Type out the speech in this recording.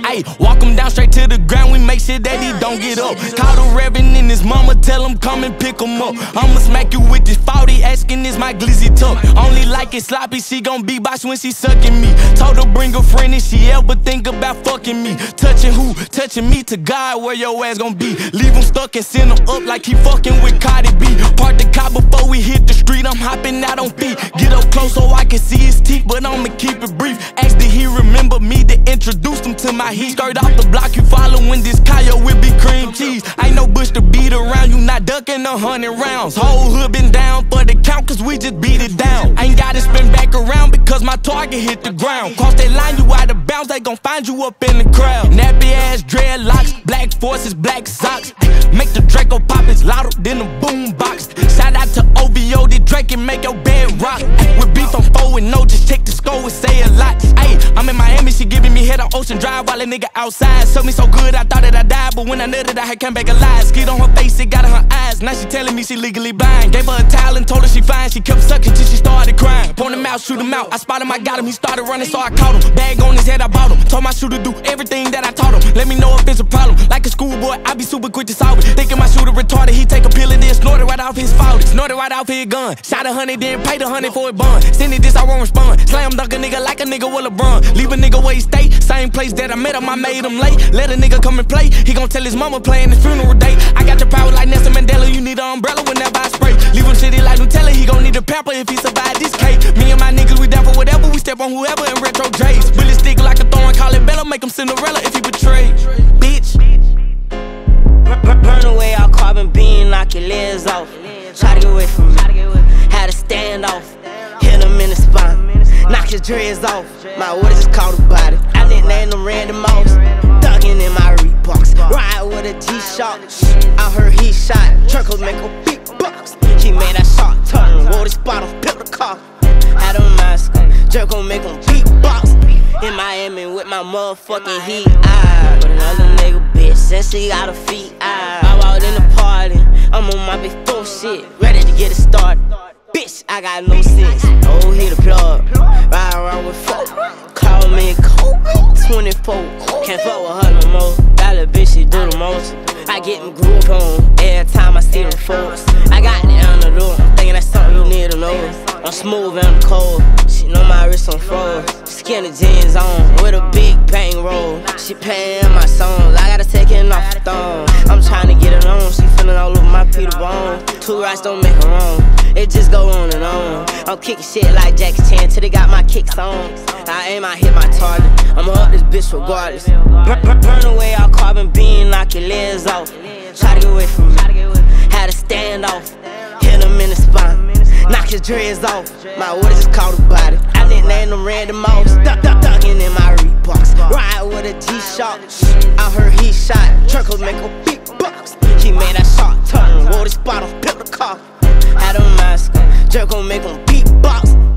Ayy, walk him down straight to the ground, we make sure that he don't get up. Call the Reverend and his mama, tell him come and pick him up. I'ma smack you with this 40, asking is my glizzy tuck. Only like it sloppy, she gon' beatbox when she sucking me. Told her bring a friend if she ever think about fucking me. Touching who? Touching me to God, where your ass gon' be. Leave him stuck and send him up like he fucking with Cardi B. Park the car before we hit the street, I'm hopping out on feet. Get up close so I can see his teeth, but I'ma keep it brief. Ask did he remember me to introduce him to my heat. Skirt off the block, you following this Kyle with big cream cheese. Ain't no bush to beat around, you not ducking 100 rounds. Whole hood been down for the count, cause we just beat it down. Ain't gotta spin back around because my target hit the ground. Cross that line, you out of bounds, they gon' find you up in the crowd. Nappy ass dreadlocks, black forces, black socks. Make the Draco pop, it's louder than a boom box. Shout out to OVO, the Drake and make your bed rock. With beef I'm 4-0, just check the score and say a lot. Ayy, I'm in Miami, she giving me head on Ocean Drive while a nigga outside. Sucked me so good, I thought that I died, but when I nutted, I had come back alive. Skid on her face, it got in her eyes. Now she telling me she legally blind. Gave her a towel and told her she fine. She kept sucking till she started crying. Point him out, shoot him out. I spotted him, I got him. He started running, so I caught him. Bag on his head, I bought him. Told my shooter do everything that I taught him. Let me know if it's a problem. Like a schoolboy, I be super quick to solve it. Thinking my shooter retarded, he take a pill and then snort it right off his fault. Snort it right off his gun. Shot 100, then paid 100 for a bun. Send it this, I won't respond. Slam dunk a nigga like a nigga with LeBron. Leave a nigga where he stay. Same place that I met him, I made him late. Let a nigga come and play. He gon' tell his mama playing his funeral date. I got the power like Nelson Mandela. You need an umbrella whenever I spray. Leave him shitty like Nutella. He gon' need a pamper if he survive this cake. Me and my niggas, we down for whatever. We step on whoever in retro J's. Bullet stick like a thorn, call it Bella. Make him Cinderella if he betray. Bitch. Burn away all carbon beam, knock your legs off. Try to get away from me. Had to stand off. Hit him in the spine. Knock his dreads off. My orders just caught a body. I nicknamed him Randy Moss. Ducking in my Reeboks. Ride with a G-Shock. I heard he shot. Truckles make a big box. He made that shot turn. Wore the spot on pill the car. Had a mask. Jerk gon' make him beatbox. In Miami with my motherfucking heat. With another nigga bitch. Since she got her feet. I walked in the party. I'm on my big full shit. Ready to get it started. Bitch, I got no sense. Oh, hit the plug. Ride around with folk. Call me coke. 24. Can't fuck with her no more. That little bitch, she do the most. I get them groove on every time I see them folks. I got the antidote. Thinking that's something you need to know. I'm smooth and cold. She know my wrist on froze. Skinny jeans on with a big bang roll. She paying my songs. I gotta take it off the thong. I'm trying to get it on. She feeling all over my Peter Bone. Two rights don't make her wrong. It just go on and on. I'm kicking shit like Jackie Chan till they got my kicks on. I aim, I hit my target. I'ma up this bitch regardless. Burn away all carbon beam, knock your legs off. Try to get away from me. Had to stand off. Hit him in the spine. Knock his dreads off. My orders just caught a body. I nicknamed him Randy Moss. Ducking in my Reeboks. Ride with a G-Shock. I heard he shot. Truckles make a big box. He made that shot turn. Wore the spot on pill the car. Had a mask. Jerk gon' make him beatbox.